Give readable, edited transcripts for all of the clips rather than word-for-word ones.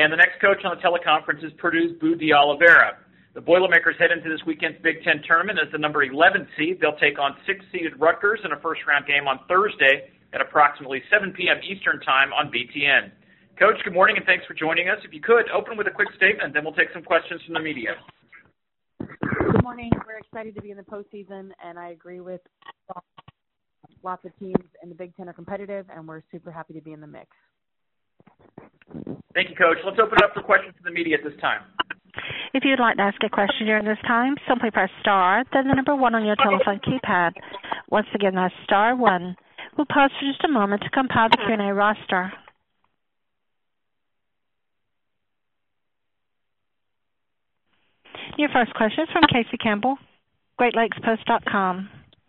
And the next coach on the teleconference is Purdue's Boo de Oliveira. The Boilermakers head into this weekend's Big Ten tournament as the number 11 seed. They'll take on 6-seeded Rutgers in a first-round game on Thursday at approximately 7 p.m. Eastern Time on BTN. Coach, good morning, and thanks for joining us. If you could, open with a quick statement, then we'll take some questions from the media. Good morning. We're excited to be in the postseason, and I agree with lots of teams in the Big Ten are competitive, and we're super happy to be in the mix. Thank you, Coach. Let's open it up for questions from the media at this time. If you'd like to ask a question during this time, simply press star, then the number 1 on your telephone keypad. Once again, that's star 1. We'll pause for just a moment to compile the Q&A roster. Your first question is from Casey Campbell, GreatLakesPost.com.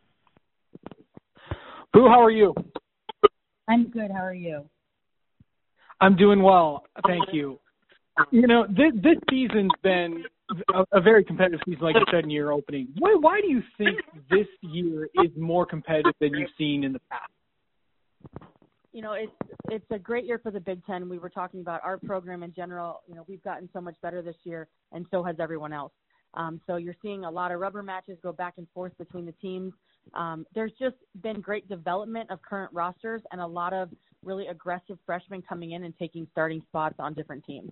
Boo, how are you? I'm good. How are you? I'm doing well, thank you. You know, this season's been a very competitive season, like you said in your opening. Why do you think this year is more competitive than you've seen in the past? You know, it's a great year for the Big Ten. We were talking about our program in general. You know, we've gotten so much better this year, and so has everyone else. So you're seeing a lot of rubber matches go back and forth between the teams. There's just been great development of current rosters and a lot of really aggressive freshmen coming in and taking starting spots on different teams.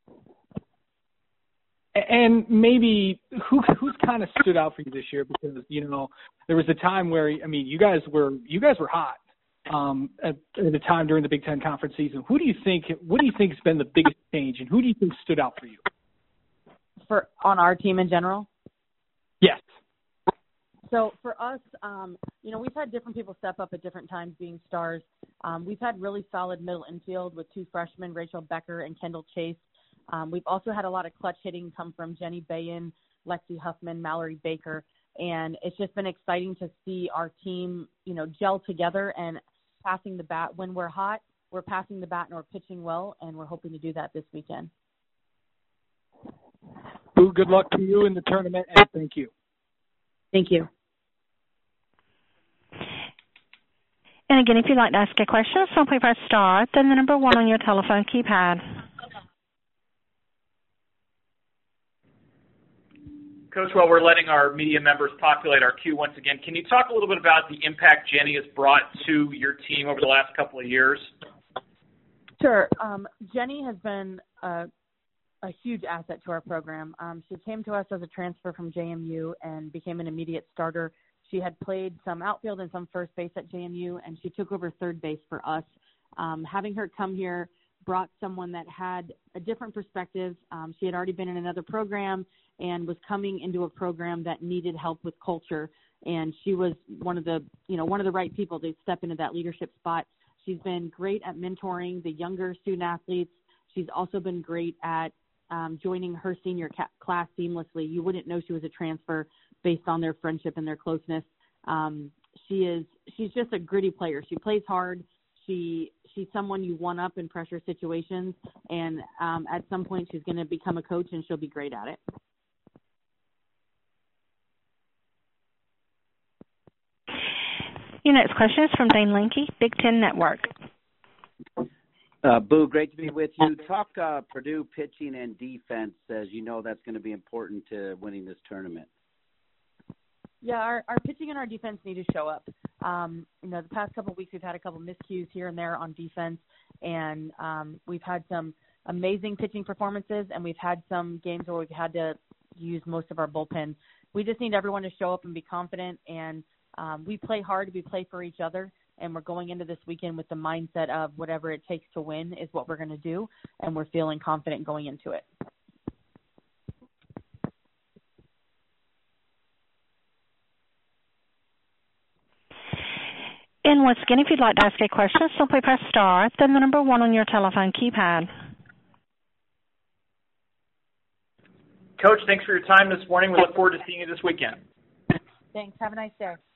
And maybe who's kind of stood out for you this year? Because, you know, there was a time where, I mean, you guys were hot at the time during the Big Ten conference season. What do you think has been the biggest change, and who do you think stood out for you? On our team in general? Yes. So for us, you know, we've had different people step up at different times being stars. We've had really solid middle infield with 2 freshmen, Rachel Becker and Kendall Chase. We've also had a lot of clutch hitting come from Jenny Bayen, Lexi Huffman, Mallory Baker, and it's just been exciting to see our team, you know, gel together and passing the bat. When we're hot, we're passing the bat and we're pitching well, and we're hoping to do that this weekend. Boo, good luck to you in the tournament, and thank you. Thank you. And again, if you'd like to ask a question, simply press star, then the number 1 on your telephone keypad. Coach, while we're letting our media members populate our queue once again, can you talk a little bit about the impact Jenny has brought to your team over the last couple of years? Sure. Jenny has been a huge asset to our program. She came to us as a transfer from JMU and became an immediate starter. She had played some outfield and some first base at JMU, and she took over third base for us. Having her come here brought someone that had a different perspective. She had already been in another program and was coming into a program that needed help with culture. And she was one of the right people to step into that leadership spot. She's been great at mentoring the younger student athletes. She's also been great at joining her senior class seamlessly. You wouldn't know she was a transfer based on their friendship and their closeness. She's just a gritty player. She plays hard. She's someone you one up in pressure situations, and at some point she's going to become a coach, and she'll be great at it. Your next question is from Dane Linke, Big Ten Network. Boo, great to be with you. Talk Purdue pitching and defense, as you know that's going to be important to winning this tournament. Yeah, our pitching and our defense need to show up. You know, the past couple of weeks we've had a couple miscues here and there on defense, and we've had some amazing pitching performances, and we've had some games where we've had to use most of our bullpen. We just need everyone to show up and be confident, and we play hard, we play for each other, and we're going into this weekend with the mindset of whatever it takes to win is what we're going to do, and we're feeling confident going into it. And once again, if you'd like to ask a question, simply press star, then the number 1 on your telephone keypad. Coach, thanks for your time this morning. We look forward to seeing you this weekend. Thanks. Have a nice day.